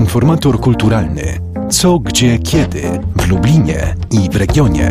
Informator kulturalny. Co, gdzie, kiedy w Lublinie i w regionie.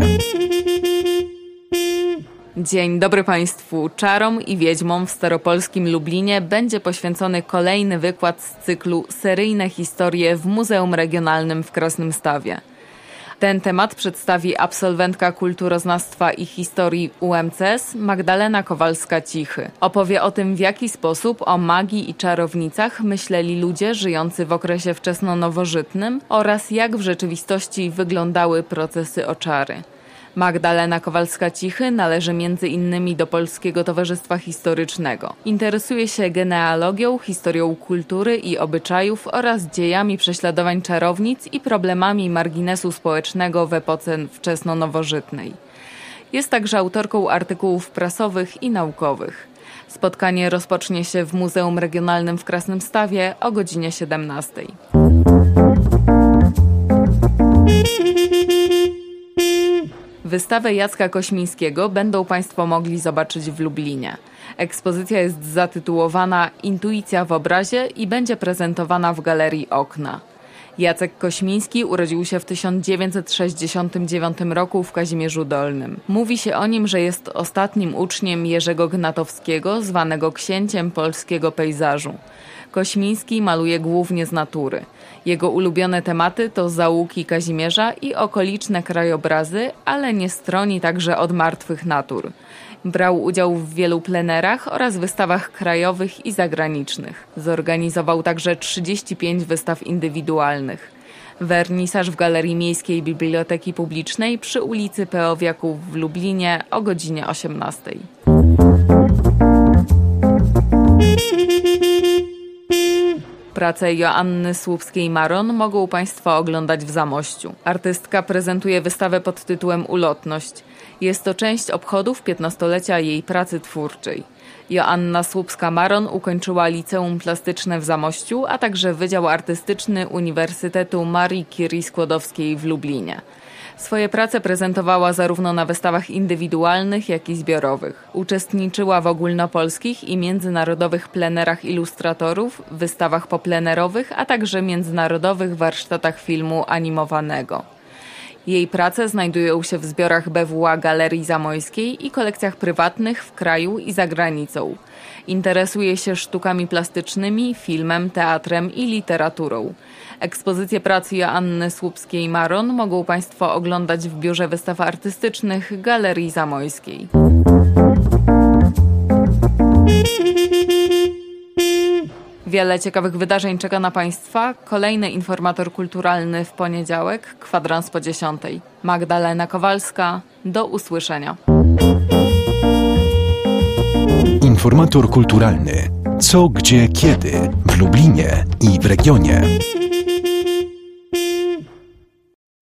Dzień dobry Państwu. Czarom i wiedźmom w staropolskim Lublinie będzie poświęcony kolejny wykład z cyklu Seryjne historie w Muzeum Regionalnym w Krasnymstawie. Ten temat przedstawi absolwentka kulturoznawstwa i historii UMCS Magdalena Kowalska-Cichy. Opowie o tym, w jaki sposób o magii i czarownicach myśleli ludzie żyjący w okresie wczesnonowożytnym oraz jak w rzeczywistości wyglądały procesy oczary. Magdalena Kowalska-Cichy należy m.in. do Polskiego Towarzystwa Historycznego. Interesuje się genealogią, historią kultury i obyczajów oraz dziejami prześladowań czarownic i problemami marginesu społecznego w epoce wczesnonowożytnej. Jest także autorką artykułów prasowych i naukowych. Spotkanie rozpocznie się w Muzeum Regionalnym w Krasnymstawie o godzinie 17. Wystawę Jacka Kośmińskiego będą Państwo mogli zobaczyć w Lublinie. Ekspozycja jest zatytułowana Intuicja w obrazie i będzie prezentowana w Galerii Okna. Jacek Kośmiński urodził się w 1969 roku w Kazimierzu Dolnym. Mówi się o nim, że jest ostatnim uczniem Jerzego Gnatowskiego, zwanego księciem polskiego pejzażu. Kośmiński maluje głównie z natury. Jego ulubione tematy to zaułki Kazimierza i okoliczne krajobrazy, ale nie stroni także od martwych natur. Brał udział w wielu plenerach oraz wystawach krajowych i zagranicznych. Zorganizował także 35 wystaw indywidualnych. Wernisaż w Galerii Miejskiej Biblioteki Publicznej przy ulicy Peowiaków w Lublinie o godzinie 18. Pracę Joanny Słupskiej-Maron mogą Państwo oglądać w Zamościu. Artystka prezentuje wystawę pod tytułem Ulotność. Jest to część obchodów 15-lecia jej pracy twórczej. Joanna Słupska-Maron ukończyła Liceum Plastyczne w Zamościu, a także Wydział Artystyczny Uniwersytetu Marii Curie Skłodowskiej w Lublinie. Swoje prace prezentowała zarówno na wystawach indywidualnych, jak i zbiorowych. Uczestniczyła w ogólnopolskich i międzynarodowych plenerach ilustratorów, wystawach poplenerowych, a także międzynarodowych warsztatach filmu animowanego. Jej prace znajdują się w zbiorach BWA Galerii Zamojskiej i kolekcjach prywatnych w kraju i za granicą. Interesuje się sztukami plastycznymi, filmem, teatrem i literaturą. Ekspozycję pracy Joanny Słupskiej-Maron mogą Państwo oglądać w Biurze Wystaw Artystycznych Galerii Zamojskiej. Wiele ciekawych wydarzeń czeka na Państwa. Kolejny informator kulturalny w poniedziałek, kwadrans po 10. Magdalena Kowalska, do usłyszenia. Informator kulturalny. Co, gdzie, kiedy w Lublinie i w regionie.